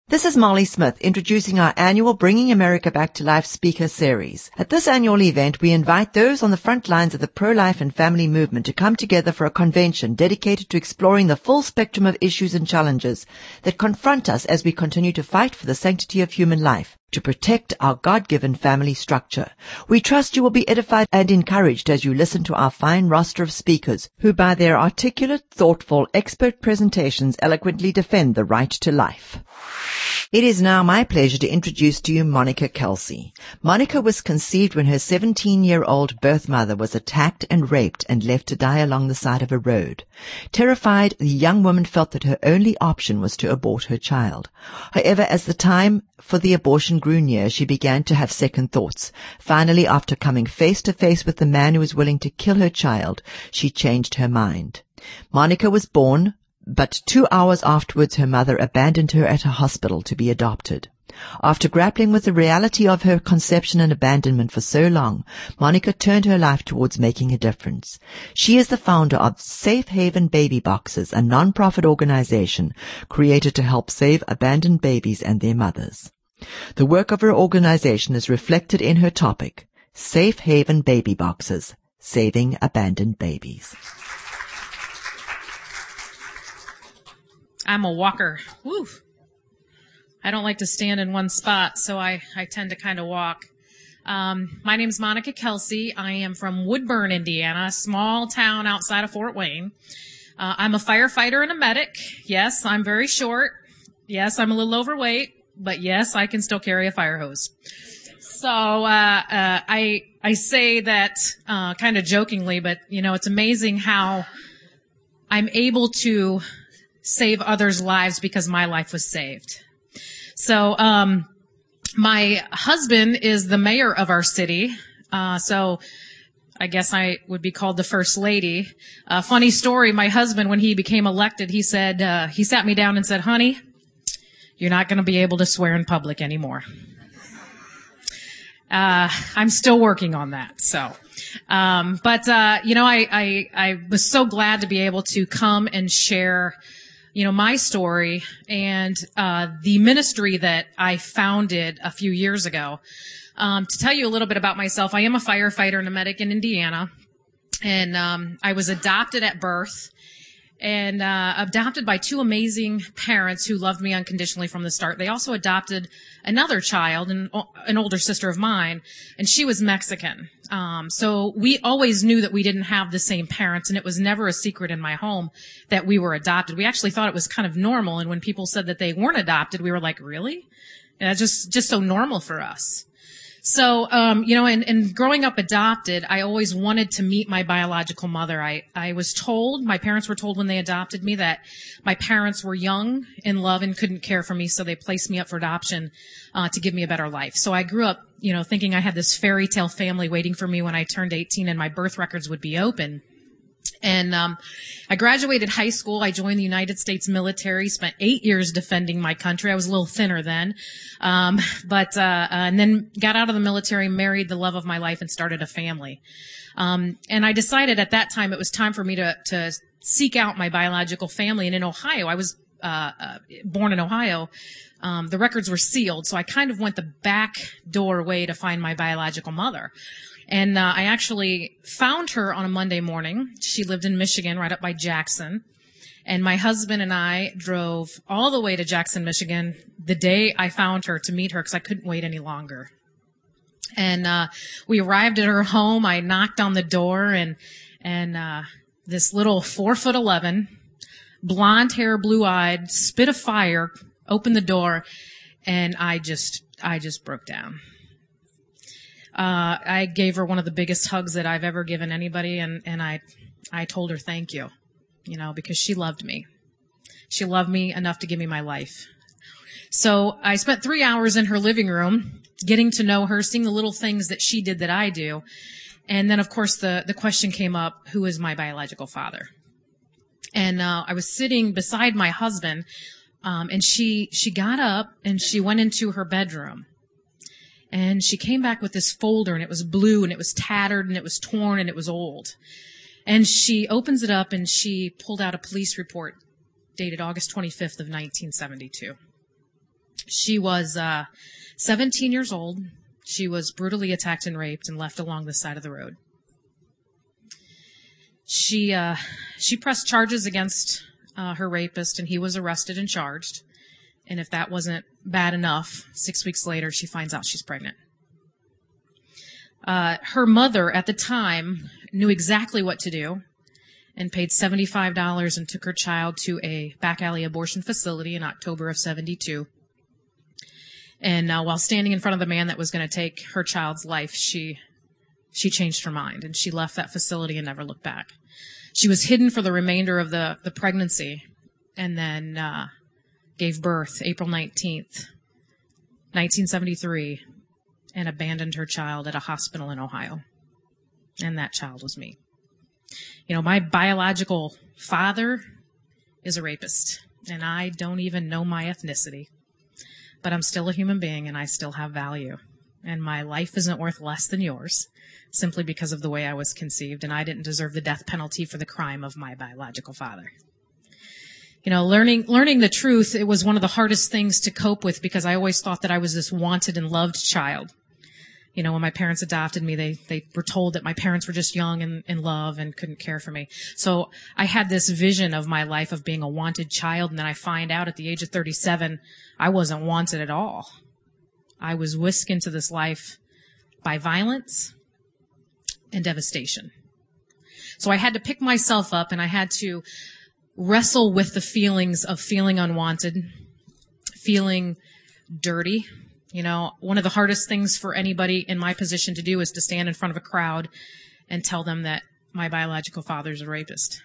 This is Molly Smith introducing our annual Bringing America Back to Life speaker series. At this annual event, we invite those on the front lines of the pro-life and family movement to come together for a convention dedicated to exploring the full spectrum of issues and challenges that confront us as we continue to fight for the sanctity of human life, to protect our God-given family structure. We trust you will be edified and encouraged as you listen to our fine roster of speakers who, by their articulate, thoughtful, expert presentations, eloquently defend the right to life. It is now my pleasure to introduce to you Monica Kelsey. Monica was conceived when her 17-year-old birth mother was attacked and raped and left to die along the side of a road. Terrified, the young woman felt that her only option was to abort her child. However, as the time for the abortion grew near, she began to have second thoughts. Finally, after coming face to face with the man who was willing to kill her child, she changed her mind. Monica was born, but 2 hours afterwards her mother abandoned her at a hospital to be adopted. After grappling with the reality of her conception and abandonment for so long, Monica turned her life towards making a difference. She is the founder of Safe Haven Baby Boxes, a non-profit organization created to help save abandoned babies and their mothers. The work of her organization is reflected in her topic, Safe Haven Baby Boxes, Saving Abandoned Babies. I'm a walker. Woo. I don't like to stand in one spot, so I tend to kind of walk. My name's Monica Kelsey. I am from Woodburn, Indiana, a small town outside of Fort Wayne. I'm a firefighter and a medic. Yes, I'm very short. Yes, I'm a little overweight, but yes, I can still carry a fire hose. So I say that kind of jokingly, but you know, it's amazing how I'm able to save others' lives because my life was saved. So, my husband is the mayor of our city. So I guess I would be called the first lady. Funny story. My husband, when he became elected, he said, he sat me down and said, "Honey, you're not going to be able to swear in public anymore." I'm still working on that. So, you know, I was so glad to be able to come and share my story and the ministry that I founded a few years ago. To tell you a little bit about myself, I am a firefighter and a medic in Indiana, and I was adopted at birth and adopted by two amazing parents who loved me unconditionally from the start. They also adopted another child, an older sister of mine, and she was Mexican. So we always knew that we didn't have the same parents, and it was never a secret in my home that we were adopted. We actually thought it was kind of normal, and when people said that they weren't adopted, we were like, really? Yeah, just so normal for us. So, and growing up adopted, I always wanted to meet my biological mother. I was told, my parents were told when they adopted me that my parents were young, in love, and couldn't care for me, so they placed me up for adoption, to give me a better life. So I grew up, thinking I had this fairy tale family waiting for me when I turned 18 and my birth records would be open. And I graduated high school. I joined the United States military, spent 8 years defending my country. I was a little thinner then. And then got out of the military, married the love of my life, and started a family. And I decided at that time it was time for me to seek out my biological family. And in Ohio, I was born in Ohio. The records were sealed, so I kind of went the back door way to find my biological mother. And I actually found her on a Monday morning. She lived in Michigan, right up by Jackson. And my husband and I drove all the way to Jackson, Michigan, the day I found her to meet her because I couldn't wait any longer. And we arrived at her home. I knocked on the door, and this little 4'11", blonde hair, blue-eyed, spit of fire opened the door, and I just broke down. I gave her one of the biggest hugs that I've ever given anybody, and I told her thank you, because she loved me. She loved me enough to give me my life. So I spent 3 hours in her living room getting to know her, seeing the little things that she did that I do. And then, of course, the question came up, who is my biological father? And I was sitting beside my husband, and she got up and she went into her bedroom. And she came back with this folder, and it was blue, and it was tattered, and it was torn, and it was old. And she opens it up, and she pulled out a police report dated August 25th of 1972. She was 17 years old. She was brutally attacked and raped and left along the side of the road. She pressed charges against her rapist, and he was arrested and charged. And if that wasn't bad enough, 6 weeks later, she finds out she's pregnant. Her mother at the time knew exactly what to do and paid $75 and took her child to a back alley abortion facility in October of 72. And while standing in front of the man that was going to take her child's life, she changed her mind, and she left that facility and never looked back. She was hidden for the remainder of the pregnancy, and then gave birth April 19th, 1973, and abandoned her child at a hospital in Ohio. And that child was me. You know, my biological father is a rapist, and I don't even know my ethnicity. But I'm still a human being, and I still have value. And my life isn't worth less than yours, simply because of the way I was conceived, and I didn't deserve the death penalty for the crime of my biological father. You know, learning the truth, it was one of the hardest things to cope with, because I always thought that I was this wanted and loved child. You know, when my parents adopted me, they were told that my parents were just young and in love and couldn't care for me. So I had this vision of my life of being a wanted child, and then I find out at the age of 37, I wasn't wanted at all. I was whisked into this life by violence and devastation. So I had to pick myself up, and I had to wrestle with the feelings of feeling unwanted, feeling dirty. You know, one of the hardest things for anybody in my position to do is to stand in front of a crowd and tell them that my biological father's a rapist.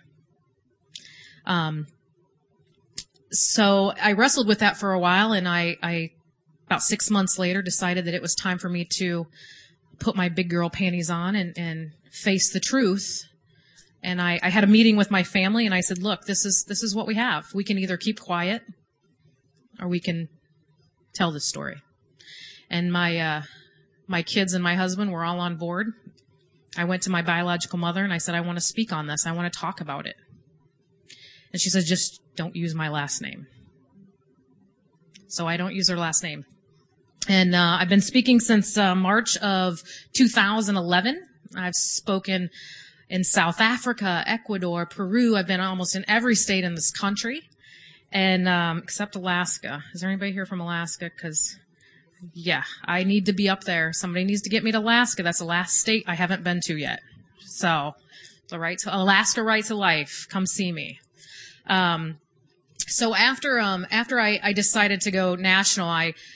So I wrestled with that for a while, and I about 6 months later decided that it was time for me to put my big girl panties on and face the truth. And I had a meeting with my family, and I said, look, this is what we have. We can either keep quiet or we can tell this story. And my kids and my husband were all on board. I went to my biological mother and I said, I want to speak on this. I want to talk about it. And she said, just don't use my last name. So I don't use her last name. And I've been speaking since March of 2011. I've spoken in South Africa, Ecuador, Peru. I've been almost in every state in this country, and except Alaska. Is there anybody here from Alaska? Because, yeah, I need to be up there. Somebody needs to get me to Alaska. That's the last state I haven't been to yet. So, Alaska Right to Life. Come see me. So after I decided to go national,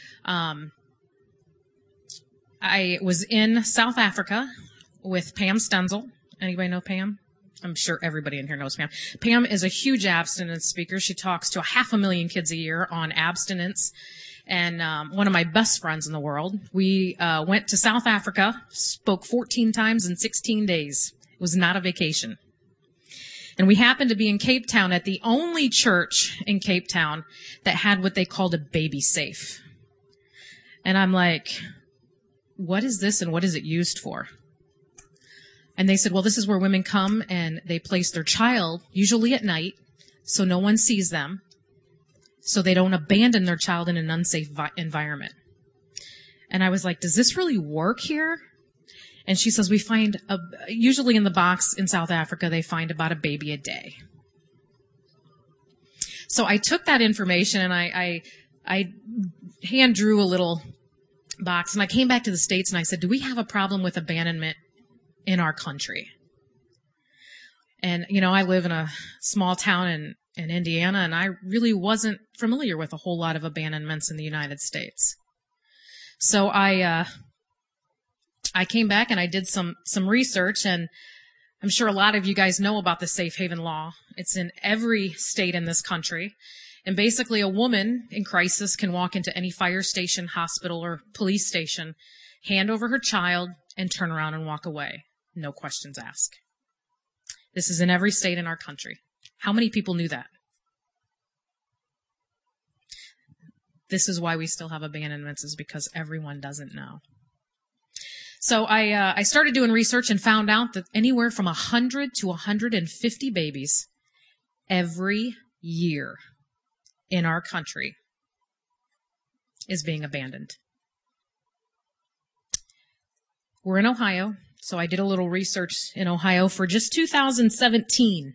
I was in South Africa with Pam Stenzel. Anybody know Pam? I'm sure everybody in here knows Pam. Pam is a huge abstinence speaker. She talks to 500,000 kids a year on abstinence, and one of my best friends in the world. We went to South Africa, spoke 14 times in 16 days. It was not a vacation. And we happened to be in Cape Town at the only church in Cape Town that had what they called a baby safe. And I'm like, what is this and what is it used for? And they said, well, this is where women come and they place their child, usually at night, so no one sees them, so they don't abandon their child in an unsafe environment. And I was like, does this really work here? And she says, we find, usually in the box in South Africa, they find about a baby a day. So I took that information and I hand drew a little box, and I came back to the States and I said, do we have a problem with abandonment in our country? And, you know, I live in a small town in Indiana, and I really wasn't familiar with a whole lot of abandonments in the United States. So I came back and I did some research, and I'm sure a lot of you guys know about the safe haven law. It's in every state in this country. And basically a woman in crisis can walk into any fire station, hospital, or police station, hand over her child, and turn around and walk away. No questions asked. This is in every state in our country. How many people knew that? This is why we still have abandonments, is because everyone doesn't know. So I started doing research and found out that anywhere from 100 to 150 babies every year in our country is being abandoned. We're in Ohio, so I did a little research in Ohio for just 2017.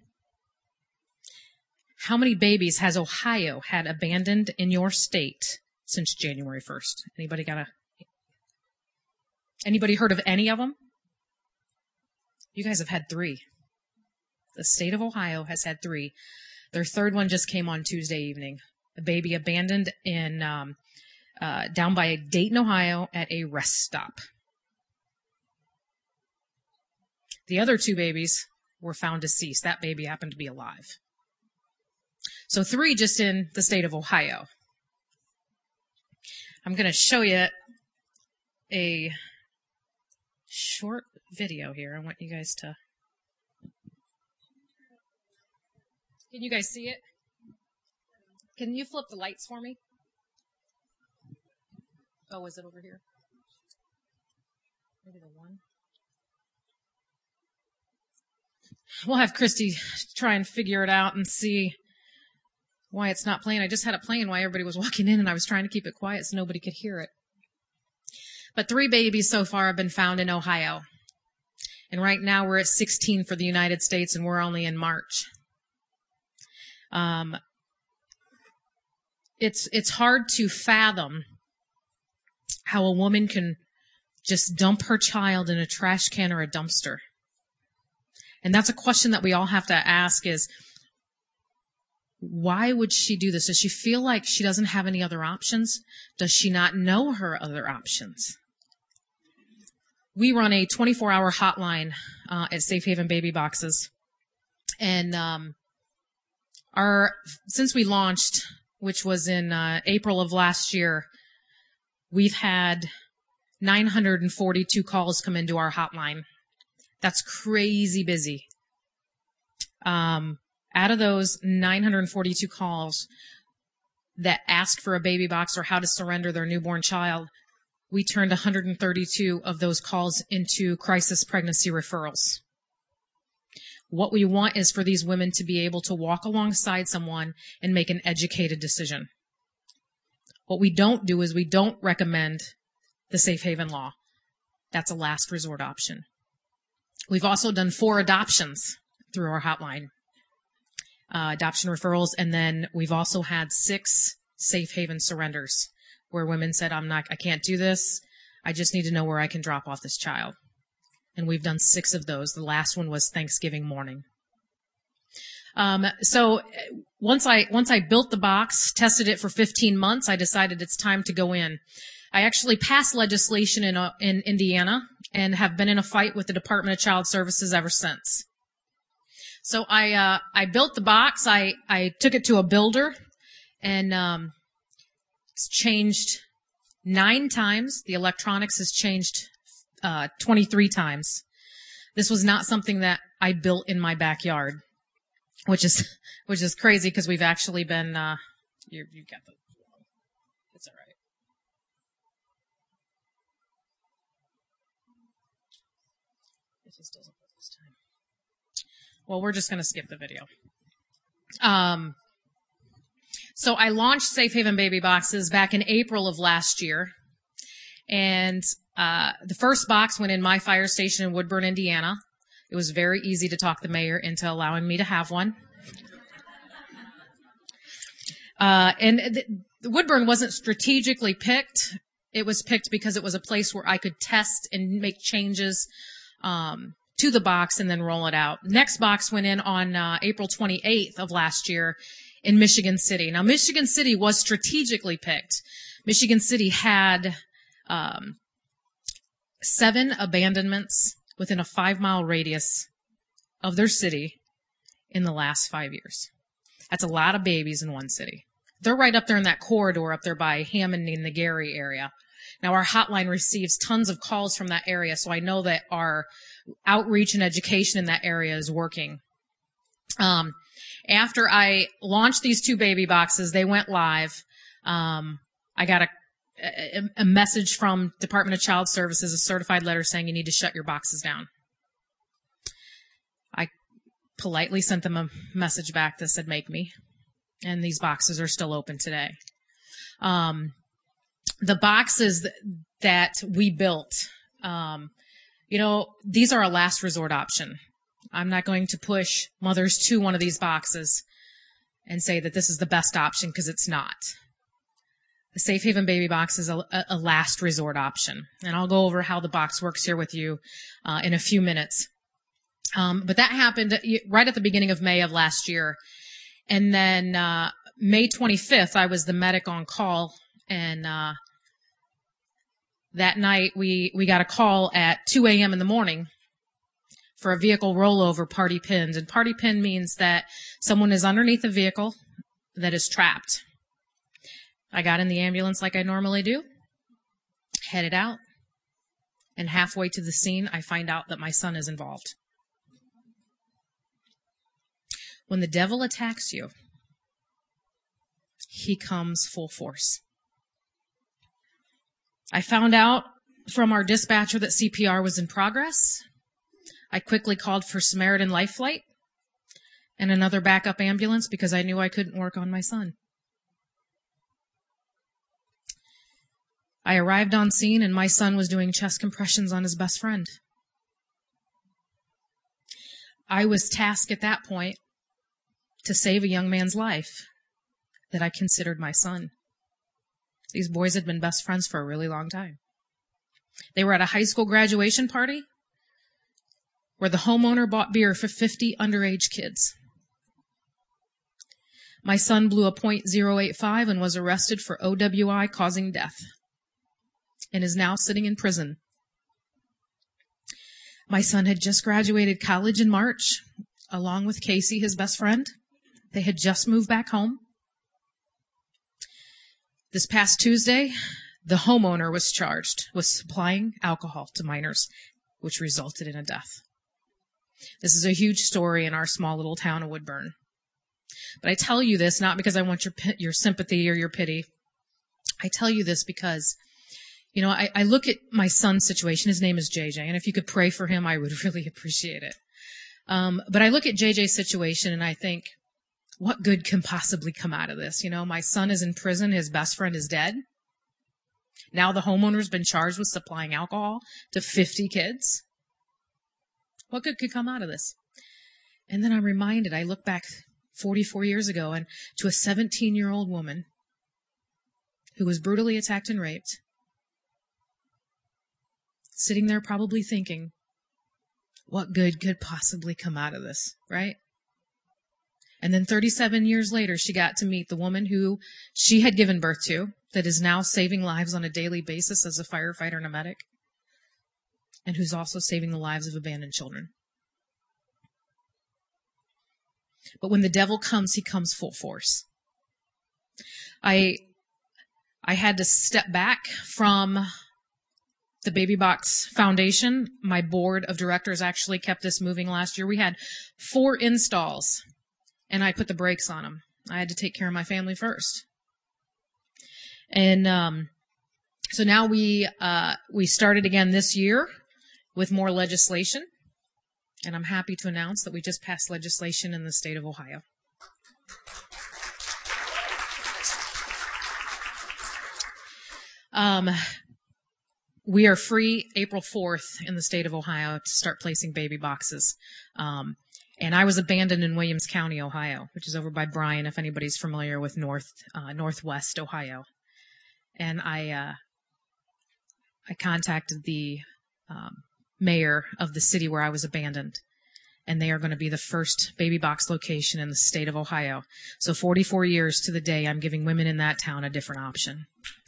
How many babies has Ohio had abandoned in your state since January 1st? Anybody heard of any of them? You guys have had 3. The state of Ohio has had 3. Their third one just came on Tuesday evening. A baby abandoned in down by Dayton, Ohio, at a rest stop. The other 2 babies were found deceased. That baby happened to be alive. So 3 just in the state of Ohio. I'm going to show you a short video here. I want you guys to... Can you guys see it? Can you flip the lights for me? Oh, is it over here? Maybe the one. We'll have Christy try and figure it out and see why it's not playing. I just had it playing while everybody was walking in, and I was trying to keep it quiet so nobody could hear it. But 3 babies so far have been found in Ohio. And right now we're at 16 for the United States, and we're only in March. It's hard to fathom how a woman can just dump her child in a trash can or a dumpster. And that's a question that we all have to ask is, why would she do this? Does she feel like she doesn't have any other options? Does she not know her other options? We run a 24-hour hotline at Safe Haven Baby Boxes. And since we launched, which was in April of last year, we've had 942 calls come into our hotline. That's crazy busy. Out of those 942 calls that asked for a baby box or how to surrender their newborn child, we turned 132 of those calls into crisis pregnancy referrals. What we want is for these women to be able to walk alongside someone and make an educated decision. What we don't do is we don't recommend the Safe Haven law. That's a last resort option. We've also done 4 adoptions through our hotline, adoption referrals, and then we've also had 6 Safe Haven surrenders where women said, I can't do this. I just need to know where I can drop off this child. And we've done 6 of those. The last one was Thanksgiving morning. So once I built the box, tested it for 15 months, I decided it's time to go in. I actually passed legislation in Indiana and have been in a fight with the Department of Child Services ever since. So I built the box. I took it to a builder, and it's changed 9 times. The electronics has changed 23 times. This was not something that I built in my backyard, which is crazy because we've actually been. You've got the. It's all right. It just doesn't work this time. Well, we're just going to skip the video. So I launched Safe Haven Baby Boxes back in April of last year. And the first box went in my fire station in Woodburn, Indiana. It was very easy to talk the mayor into allowing me to have one. And Woodburn wasn't strategically picked. It was picked because it was a place where I could test and make changes to the box and then roll it out. Next box went in on April 28th of last year in Michigan City. Now, Michigan City was strategically picked. Michigan City had 7 abandonments within a 5-mile radius of their city in the last 5 years. That's a lot of babies in one city. They're right up there in that corridor up there by Hammond and the Gary area. Now, our hotline receives tons of calls from that area, so I know that our outreach and education in that area is working. After I launched these 2 baby boxes, they went live. I got a message from Department of Child Services, a certified letter saying you need to shut your boxes down. I politely sent them a message back that said, make me. And these boxes are still open today. the boxes that we built, these are a last resort option. I'm not going to push mothers to one of these boxes and say that this is the best option, because it's not. The Safe Haven Baby Box is a last resort option. And I'll go over how the box works here with you in a few minutes. But that happened right at the beginning of May of last year. And then May 25th, I was the medic on call. And that night, we got a call at 2 a.m. in the morning for a vehicle rollover party pinned. And party pin means that someone is underneath a vehicle that is trapped. I got in the ambulance like I normally do, headed out, and halfway to the scene, I find out that my son is involved. When the devil attacks you, he comes full force. I found out from our dispatcher that CPR was in progress. I quickly called for Samaritan Life Flight and another backup ambulance because I knew I couldn't work on my son. I arrived on scene and my son was doing chest compressions on his best friend. I was tasked at that point to save a young man's life that I considered my son. These boys had been best friends for a really long time. They were at a high school graduation party where the homeowner bought beer for 50 underage kids. My son blew a .085 and was arrested for OWI causing death, and is now sitting in prison. My son had just graduated college in March, along with Casey, his best friend. They had just moved back home. This past Tuesday, the homeowner was charged with supplying alcohol to minors, which resulted in a death. This is a huge story in our small little town of Woodburn. But I tell you this not because I want your sympathy or your pity. I tell you this because I look at my son's situation. His name is JJ, and if you could pray for him, I would really appreciate it. But I look at JJ's situation and I think, what good can possibly come out of this? My son is in prison. His best friend is dead. Now the homeowner's been charged with supplying alcohol to 50 kids. What good could come out of this? And then I'm reminded, I look back 44 years ago and to a 17-year-old woman who was brutally attacked and raped, sitting there probably thinking, what good could possibly come out of this, right? And then 37 years later, she got to meet the woman who she had given birth to, that is now saving lives on a daily basis as a firefighter and a medic, and who's also saving the lives of abandoned children. But when the devil comes, he comes full force. I had to step back from the Baby Box Foundation. My board of directors actually kept this moving last year. We had 4 installs, and I put the brakes on them. I had to take care of my family first. And so now we started again this year with more legislation, and I'm happy to announce that we just passed legislation in the state of Ohio. We are free April 4th in the state of Ohio to start placing baby boxes. And I was abandoned in Williams County, Ohio, which is over by Bryan, if anybody's familiar with northwest Ohio. And I contacted the mayor of the city where I was abandoned, and they are going to be the first baby box location in the state of Ohio. So 44 years to the day, I'm giving women in that town a different option.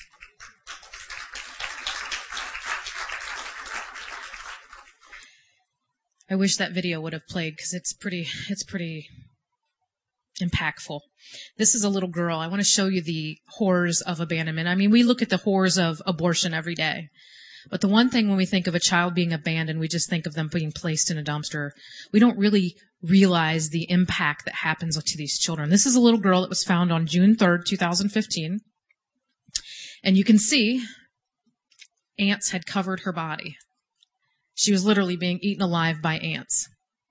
I wish that video would have played because it's pretty impactful. This is a little girl. I want to show you the horrors of abandonment. I mean, we look at the horrors of abortion every day. But the one thing when we think of a child being abandoned, we just think of them being placed in a dumpster. We don't really realize the impact that happens to these children. This is a little girl that was found on June 3rd, 2015. And you can see ants had covered her body. She was literally being eaten alive by ants.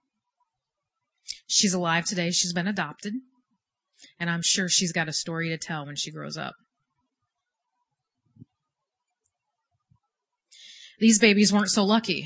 She's alive today. She's been adopted. And I'm sure she's got a story to tell when she grows up. these babies weren't so lucky.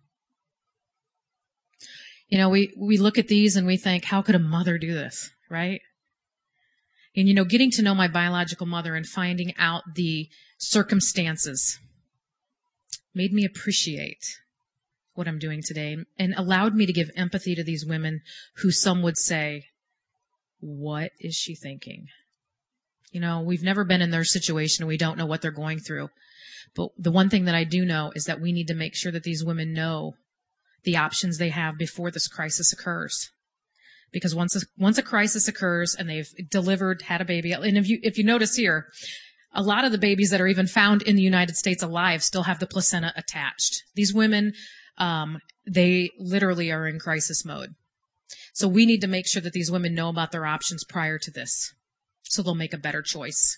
You know, we look at these and we think, how could a mother do this, right? And, you know, getting to know my biological mother and finding out the circumstances made me appreciate what I'm doing today and allowed me to give empathy to these women who some would say, what is she thinking? You know, we've never been in their situation and we don't know what they're going through. But the one thing that I do know is that we need to make sure that these women know the options they have before this crisis occurs. Because once a crisis occurs and they've delivered, had a baby, and if you notice here, a lot of the babies that are even found in the United States alive still have the placenta attached. These women, they literally are in crisis mode. So we need to make sure that these women know about their options prior to this, so they'll make a better choice.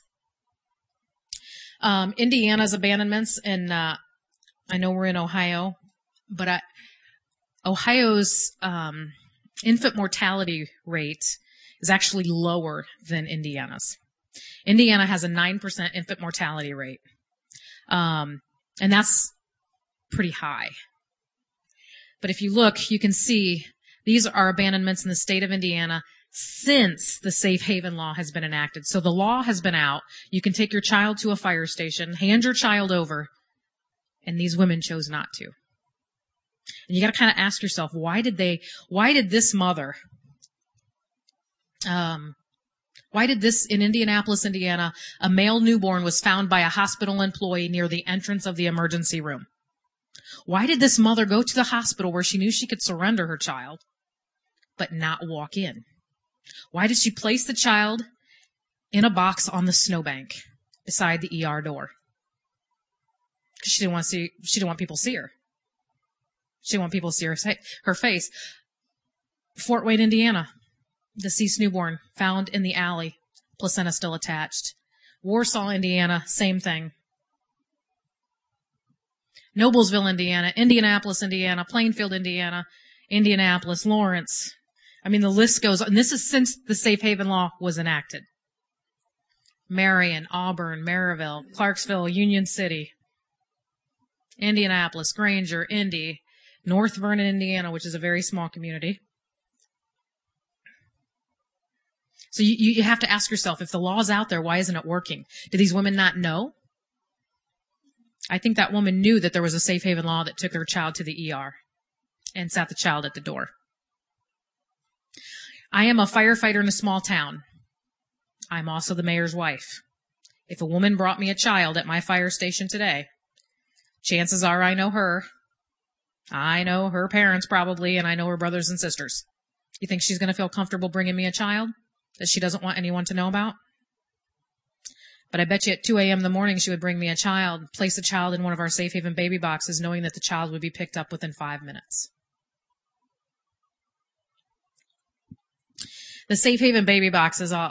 Indiana's abandonments, and I know we're in Ohio, but Ohio's infant mortality rate is actually lower than Indiana's. Indiana has a 9% infant mortality rate. And that's pretty high. But if you look, you can see these are abandonments in the state of Indiana since the Safe Haven law has been enacted. So the law has been out. You can take your child to a fire station, hand your child over, and these women chose not to. And you got to kind of ask yourself, why did this mother, why did this, in Indianapolis, Indiana, a male newborn was found by a hospital employee near the entrance of the emergency room? Why did this mother go to the hospital where she knew she could surrender her child, but not walk in? Why did she place the child in a box on the snowbank beside the ER door? Because she didn't want people to see her. She didn't want people to see her face. Fort Wayne, Indiana, deceased newborn found in the alley, placenta still attached. Warsaw, Indiana, same thing. Noblesville, Indiana, Indianapolis, Indiana, Plainfield, Indiana, Indianapolis, Lawrence. I mean, the list goes on. And this is since the Safe Haven law was enacted. Marion, Auburn, Maryville, Clarksville, Union City, Indianapolis, Granger, Indy, North Vernon, Indiana, which is a very small community. So you have to ask yourself, if the law's out there, why isn't it working? Do these women not know? I think that woman knew that there was a Safe Haven law that took her child to the ER and sat the child at the door. I am a firefighter in a small town. I'm also the mayor's wife. If a woman brought me a child at my fire station today, chances are I know her. I know her parents probably, and I know her brothers and sisters. You think she's going to feel comfortable bringing me a child that she doesn't want anyone to know about? But I bet you at 2 a.m. in the morning she would bring me a child, place a child in one of our Safe Haven baby boxes, knowing that the child would be picked up within 5 minutes. The Safe Haven baby boxes, a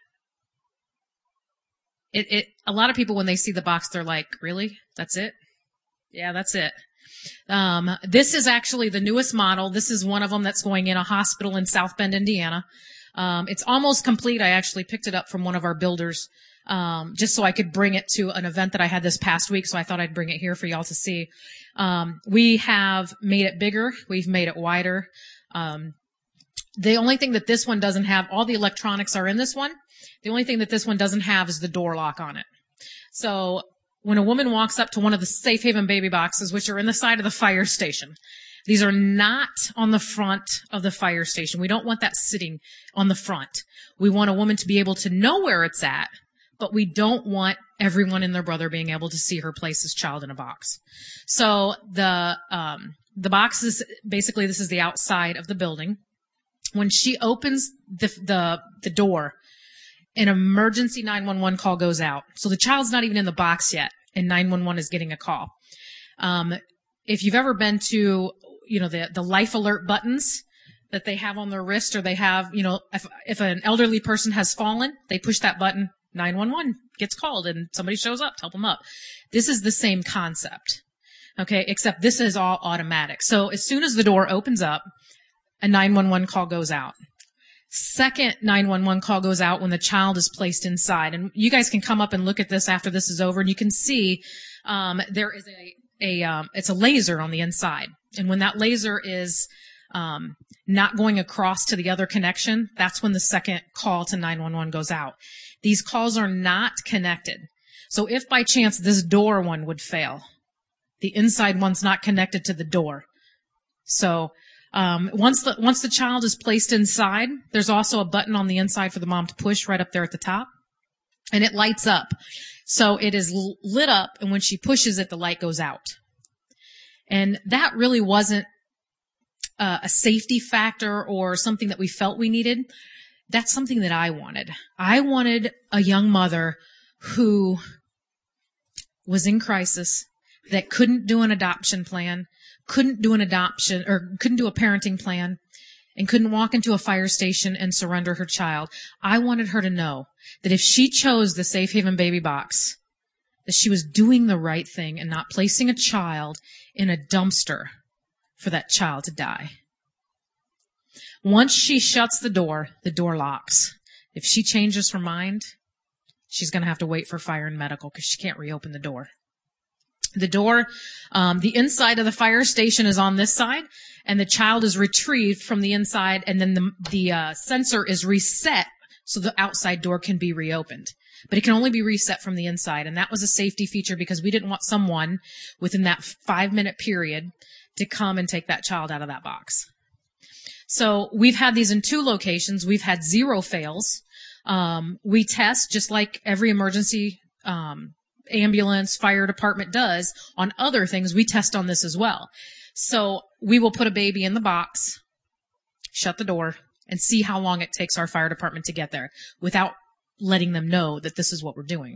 lot of people, when they see the box, they're like, really? That's it? Yeah, that's it. This is actually the newest model. This is one of them that's going in a hospital in South Bend, Indiana. It's almost complete. I actually picked it up from one of our builders, just so I could bring it to an event that I had this past week. So I thought I'd bring it here for y'all to see. We have made it bigger. We've made it wider. The only thing that this one doesn't have, all the electronics are in this one. The only thing that this one doesn't have is the door lock on it. So when a woman walks up to one of the Safe Haven baby boxes, which are in the side of the fire station, these are not on the front of the fire station. We don't want that sitting on the front. We want a woman to be able to know where it's at, but we don't want everyone and their brother being able to see her place this child in a box. So the box is basically, this is the outside of the building. When she opens the door, an emergency 911 call goes out. So the child's not even in the box yet, and 911 is getting a call. If you've ever been to, the life alert buttons that they have on their wrist, or they have, if an elderly person has fallen, they push that button, 911 gets called and somebody shows up to help them up. This is the same concept. Okay, except this is all automatic. So as soon as the door opens up, a 911 call goes out. Second 911 call goes out when the child is placed inside. And you guys can come up and look at this after this is over, and you can see there is it's a laser on the inside. And when that laser is not going across to the other connection, that's when the second call to 911 goes out. These calls are not connected. So if by chance this door one would fail, the inside one's not connected to the door. So once the child is placed inside, there's also a button on the inside for the mom to push right up there at the top, and it lights up. So it is lit up, and when she pushes it, the light goes out. And that really wasn't a safety factor or something that we felt we needed. That's something that I wanted. I wanted a young mother who was in crisis, that couldn't do an adoption plan, couldn't do a parenting plan, and couldn't walk into a fire station and surrender her child. I wanted her to know that if she chose the Safe Haven baby box, that she was doing the right thing and not placing a child in a dumpster for that child to die. Once she shuts the door locks. If she changes her mind, she's going to have to wait for fire and medical because she can't reopen the door. The door, the inside of the fire station is on this side, and the child is retrieved from the inside, and then the sensor is reset so the outside door can be reopened. But it can only be reset from the inside, and that was a safety feature because we didn't want someone within that 5-minute period to come and take that child out of that box. So we've had these in 2 locations. We've had 0 fails. We test just like every emergency ambulance, fire department does on other things. We test on this as well. So we will put a baby in the box, shut the door, and see how long it takes our fire department to get there without letting them know that this is what we're doing.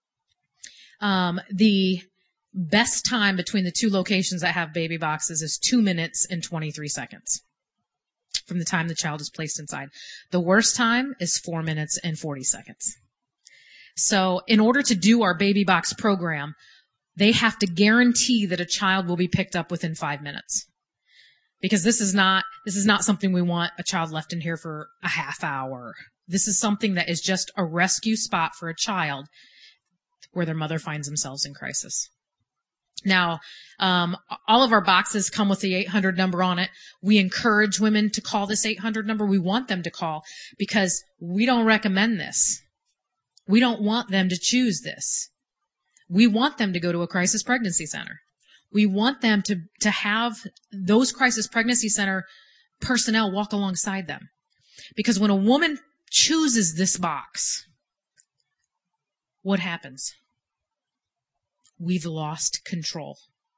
The best time between the 2 locations that have baby boxes is 2 minutes and 23 seconds from the time the child is placed inside. The worst time is 4 minutes and 40 seconds. So in order to do our baby box program, they have to guarantee that a child will be picked up within 5 minutes. Because this is not something we want a child left in here for a half hour. This is something that is just a rescue spot for a child where their mother finds themselves in crisis. Now, all of our boxes come with the 800 number on it. We encourage women to call this 800 number. We want them to call because we don't recommend this. We don't want them to choose this. We want them to go to a crisis pregnancy center. We want them to have those crisis pregnancy center personnel walk alongside them. Because when a woman chooses this box, what happens? We've lost control.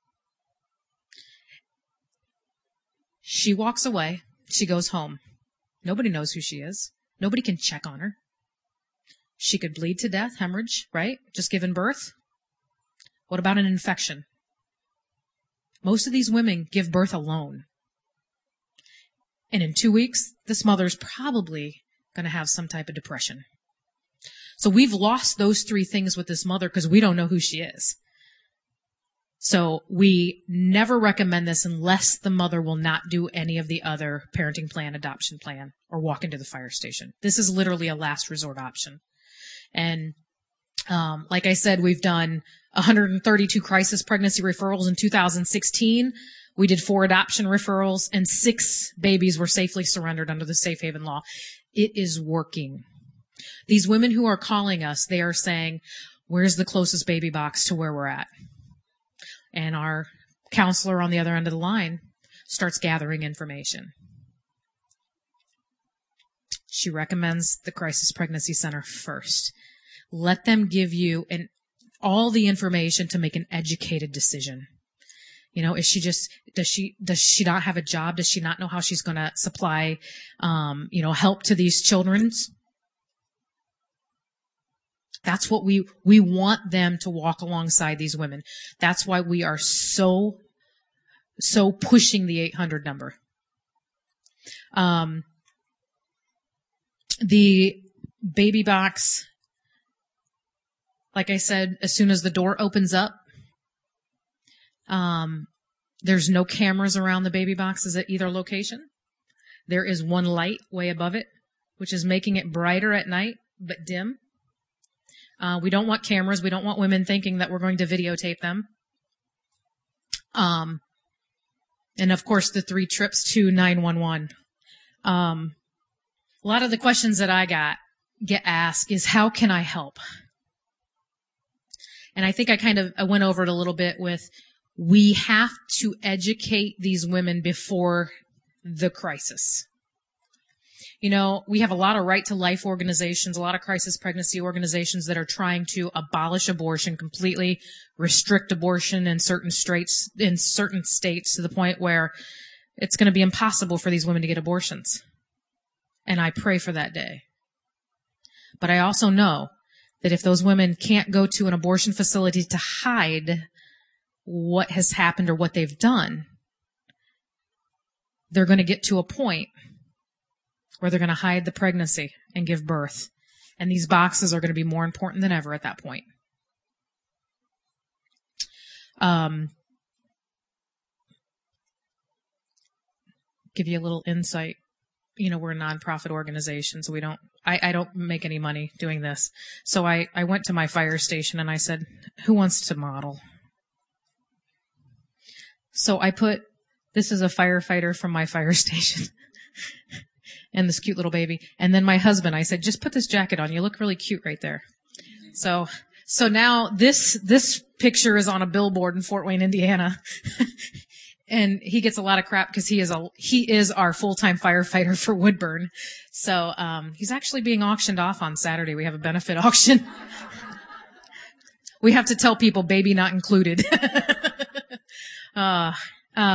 She walks away. She goes home. Nobody knows who she is. Nobody can check on her. She could bleed to death, hemorrhage, right? Just given birth. What about an infection? Most of these women give birth alone. And in 2 weeks, this mother's probably going to have some type of depression. So we've lost those 3 things with this mother because we don't know who she is. So we never recommend this unless the mother will not do any of the other parenting plan, adoption plan, or walk into the fire station. This is literally a last resort option. And like I said, we've done 132 crisis pregnancy referrals in 2016. We did 4 adoption referrals, and 6 babies were safely surrendered under the Safe Haven law. It is working. These women who are calling us, they are saying, where's the closest baby box to where we're at? And our counselor on the other end of the line starts gathering information. She recommends the Crisis Pregnancy Center first. Let them give you all the information to make an educated decision. You know, does she not have a job? Does she not know how she's going to supply, help to these children? That's what we want them to walk alongside these women. That's why we are so pushing the 800 number. The baby box, like I said, as soon as the door opens up, there's no cameras around the baby boxes at either location. There is one light way above it, which is making it brighter at night, but dim. We don't want cameras. We don't want women thinking that we're going to videotape them. And of course the 3 trips to 911. A lot of the questions that I get asked is, how can I help? And I think I went over it a little bit with, we have to educate these women before the crisis. You know, we have a lot of right to life organizations, a lot of crisis pregnancy organizations that are trying to abolish abortion completely, restrict abortion in certain states to the point where it's going to be impossible for these women to get abortions. And I pray for that day. But I also know that if those women can't go to an abortion facility to hide what has happened or what they've done, they're going to get to a point where they're going to hide the pregnancy and give birth. And these boxes are going to be more important than ever at that point. Give you a little insight. You know, we're a nonprofit organization, so I don't make any money doing this. So I went to my fire station and I said, who wants to model? So I put, this is a firefighter from my fire station and this cute little baby. And then my husband, I said, just put this jacket on. You look really cute right there. So now this picture is on a billboard in Fort Wayne, Indiana. And he gets a lot of crap because he is our full-time firefighter for Woodburn. So, he's actually being auctioned off on Saturday. We have a benefit auction. We have to tell people baby not included. I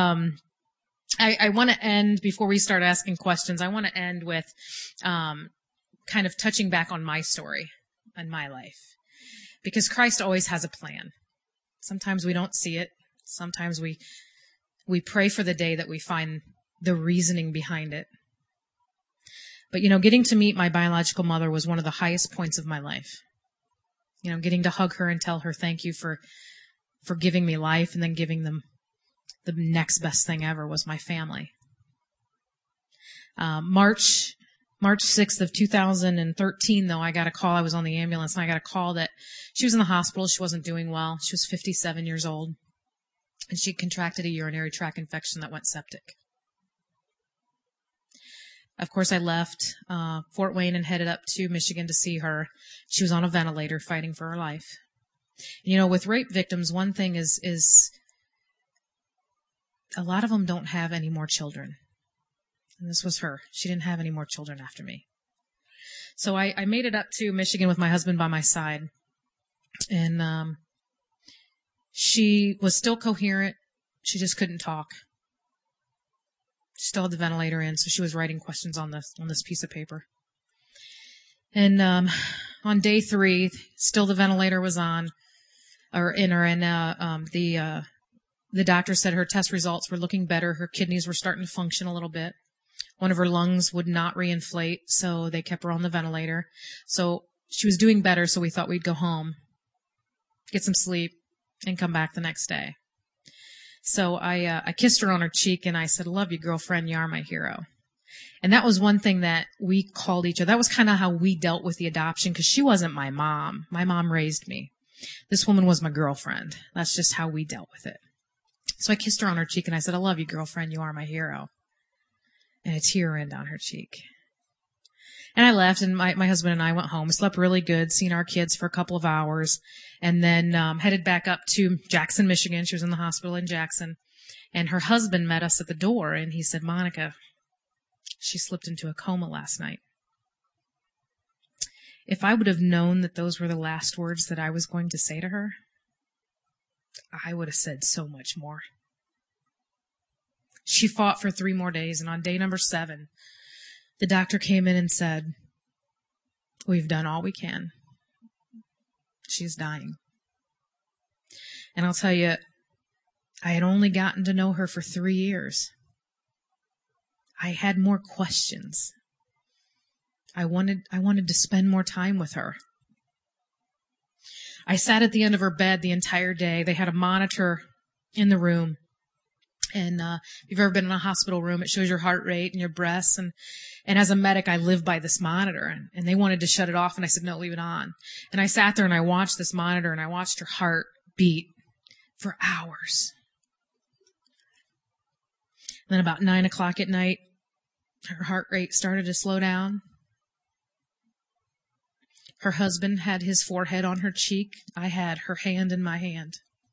want to end, before we start asking questions, I want to end with, kind of touching back on my story and my life. Because Christ always has a plan. Sometimes we don't see it. Sometimes we pray for the day that we find the reasoning behind it. But, you know, getting to meet my biological mother was one of the highest points of my life. You know, getting to hug her and tell her thank you for giving me life and then giving them the next best thing ever was my family. March 6th of 2013, though, I got a call. I was on the ambulance and I got a call that she was in the hospital. She wasn't doing well. She was 57 years old. And she contracted a urinary tract infection that went septic. Of course, I left Fort Wayne and headed up to Michigan to see her. She was on a ventilator fighting for her life. You know, with rape victims, one thing is a lot of them don't have any more children. And this was her. She didn't have any more children after me. So I made it up to Michigan with my husband by my side. And she was still coherent. She just couldn't talk. She still had the ventilator in, so she was writing questions on this piece of paper. And on day 3, still the ventilator was on, or in her, and the doctor said her test results were looking better. Her kidneys were starting to function a little bit. One of her lungs would not reinflate, so they kept her on the ventilator. So she was doing better, so we thought we'd go home, get some sleep, and come back the next day. So I kissed her on her cheek and I said, love you, girlfriend. You are my hero. And that was one thing that we called each other. That was kind of how we dealt with the adoption, because she wasn't my mom. My mom raised me. This woman was my girlfriend. That's just how we dealt with it. So I kissed her on her cheek and I said, I love you, girlfriend. You are my hero. And a tear ran down her cheek. And I left, and my husband and I went home. We slept really good, seen our kids for a couple of hours, and then headed back up to Jackson, Michigan. She was in the hospital in Jackson. And her husband met us at the door, and he said, Monica, she slipped into a coma last night. If I would have known that those were the last words that I was going to say to her, I would have said so much more. She fought for 3 more days, and on day number 7, the doctor came in and said, we've done all we can. She's dying. And I'll tell you, I had only gotten to know her for 3 years. I had more questions. I wanted to spend more time with her. I sat at the end of her bed the entire day. They had a monitor in the room. And if you've ever been in a hospital room, it shows your heart rate and your breaths. And as a medic, I live by this monitor. And they wanted to shut it off. And I said, no, leave it on. And I sat there and I watched this monitor and I watched her heart beat for hours. Then about 9 o'clock at night, her heart rate started to slow down. Her husband had his forehead on her cheek. I had her hand in my hand.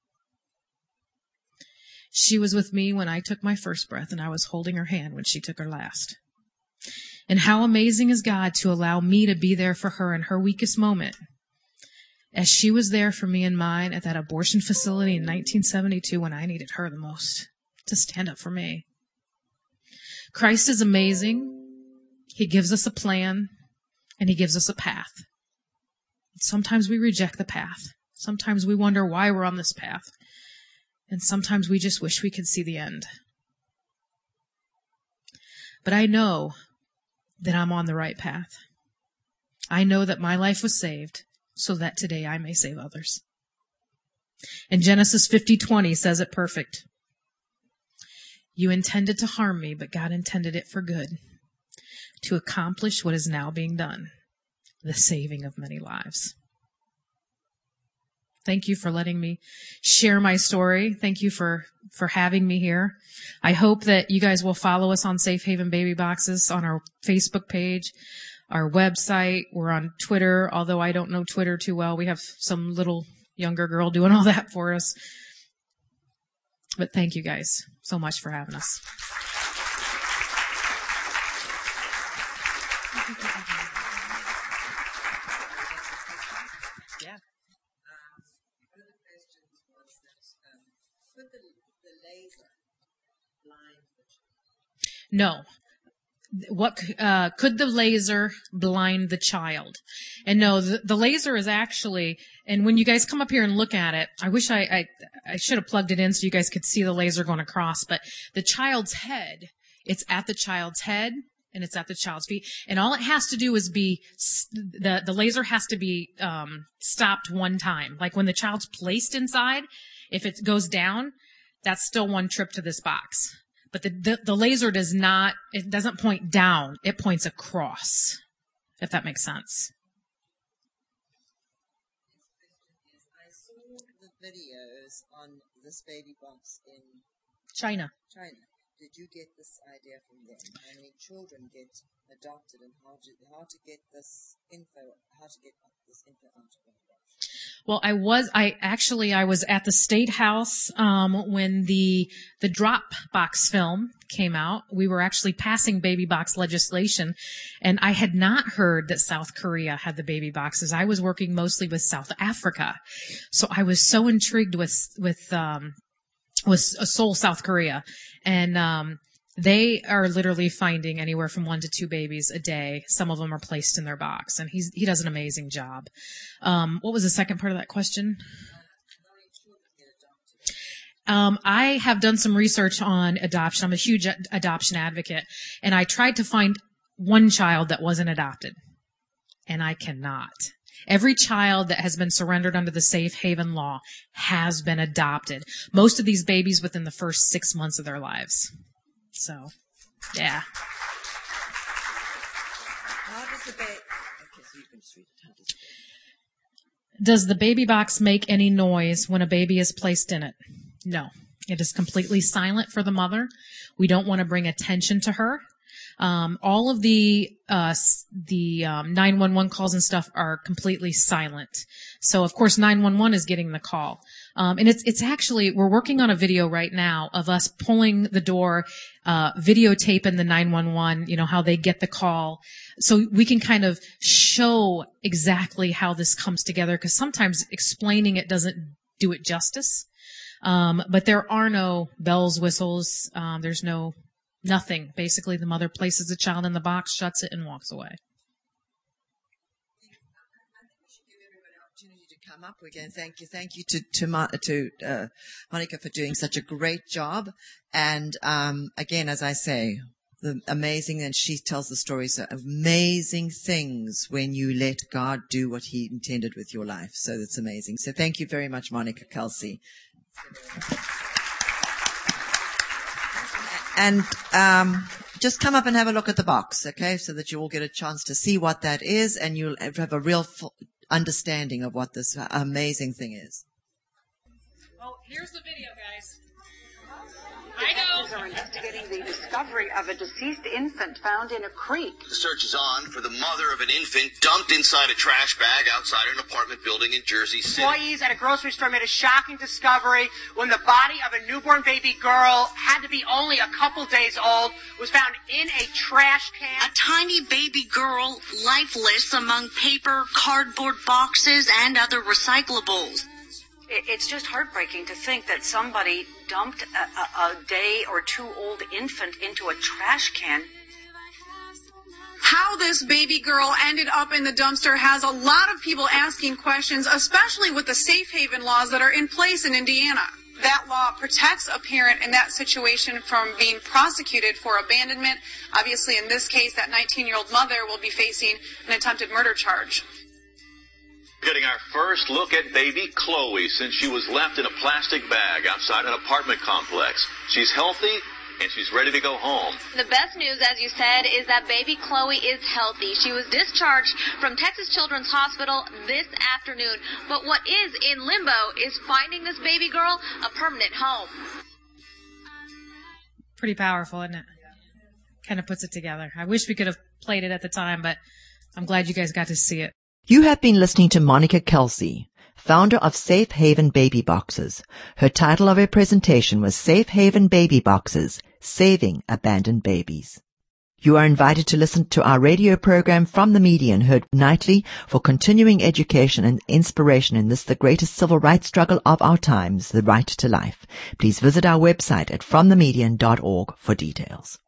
She was with me when I took my first breath, and I was holding her hand when she took her last. And how amazing is God to allow me to be there for her in her weakest moment, as she was there for me and mine at that abortion facility in 1972 when I needed her the most, to stand up for me. Christ is amazing. He gives us a plan, and He gives us a path. Sometimes we reject the path. Sometimes we wonder why we're on this path. And sometimes we just wish we could see the end. But I know that I'm on the right path. I know that my life was saved so that today I may save others. And Genesis 50:20 says it perfect. You intended to harm me, but God intended it for good, to accomplish what is now being done, the saving of many lives. Thank you for letting me share my story. Thank you for having me here. I hope that you guys will follow us on Safe Haven Baby Boxes on our Facebook page, our website. We're on Twitter, although I don't know Twitter too well. We have some little younger girl doing all that for us. But thank you guys so much for having us. Yeah. One of the questions was that could the laser blind the child? No. What could the laser blind the child? And no, the laser is actually, and when you guys come up here and look at it, I wish I should have plugged it in so you guys could see the laser going across, but the child's head, it's at the child's head and it's at the child's feet, and all it has to do is be the laser has to be stopped one time. Like when the child's placed inside, if it goes down, that's still one trip to this box. But the laser it doesn't point down, it points across, if that makes sense. I saw the videos on this baby box in China. Did you get this idea from them? How many children get adopted, and how to get this info out of them? Well, I was at the State House when the Dropbox film came out. We were actually passing baby box legislation, and I had not heard that South Korea had the baby boxes. I was working mostly with South Africa, so I was so intrigued with Seoul, South Korea, and they are literally finding anywhere from 1 to 2 babies a day. Some of them are placed in their box, and he does an amazing job. What was the second part of that question? I have done some research on adoption. I'm a huge adoption advocate, and I tried to find one child that wasn't adopted, and I cannot. Every child that has been surrendered under the Safe Haven law has been adopted. Most of these babies within the first 6 months of their lives. So, yeah. Does the baby box make any noise when a baby is placed in it? No. It is completely silent for the mother. We don't want to bring attention to her. All of the 911 calls and stuff are completely silent. So of course 911 is getting the call. And it's actually, we're working on a video right now of us pulling the door, videotaping the 911, how they get the call. So we can kind of show exactly how this comes together, because sometimes explaining it doesn't do it justice. But there are no bells, whistles, there's nothing. Basically, the mother places the child in the box, shuts it, and walks away. I think we should give everybody an opportunity to come up again. Thank you to Monica for doing such a great job. And again, as I say, the amazing, and she tells the stories of amazing things when you let God do what He intended with your life. So that's amazing. So thank you very much, Monica Kelsey. And just come up and have a look at the box, okay, so that you all get a chance to see what that is, and you'll have a real understanding of what this amazing thing is. Oh, here's the video, guys. Authorities are investigating the discovery of a deceased infant found in a creek. The search is on for the mother of an infant dumped inside a trash bag outside an apartment building in Jersey City. Employees at a grocery store made a shocking discovery when the body of a newborn baby girl, had to be only a couple days old, was found in a trash can. A tiny baby girl, lifeless among paper, cardboard boxes, and other recyclables. It's just heartbreaking to think that somebody dumped a day or two old infant into a trash can. How this baby girl ended up in the dumpster has a lot of people asking questions, especially with the safe haven laws that are in place in Indiana. That law protects a parent in that situation from being prosecuted for abandonment. Obviously, in this case, that 19-year-old mother will be facing an attempted murder charge. Getting our first look at baby Chloe since she was left in a plastic bag outside an apartment complex. She's healthy and she's ready to go home. The best news, as you said, is that baby Chloe is healthy. She was discharged from Texas Children's Hospital this afternoon. But what is in limbo is finding this baby girl a permanent home. Pretty powerful, isn't it? Kind of puts it together. I wish we could have played it at the time, but I'm glad you guys got to see it. You have been listening to Monica Kelsey, founder of Safe Haven Baby Boxes. Her title of her presentation was Safe Haven Baby Boxes, Saving Abandoned Babies. You are invited to listen to our radio program From the Median, heard nightly for continuing education and inspiration in this, the greatest civil rights struggle of our times, the right to life. Please visit our website at fromthemedian.org for details.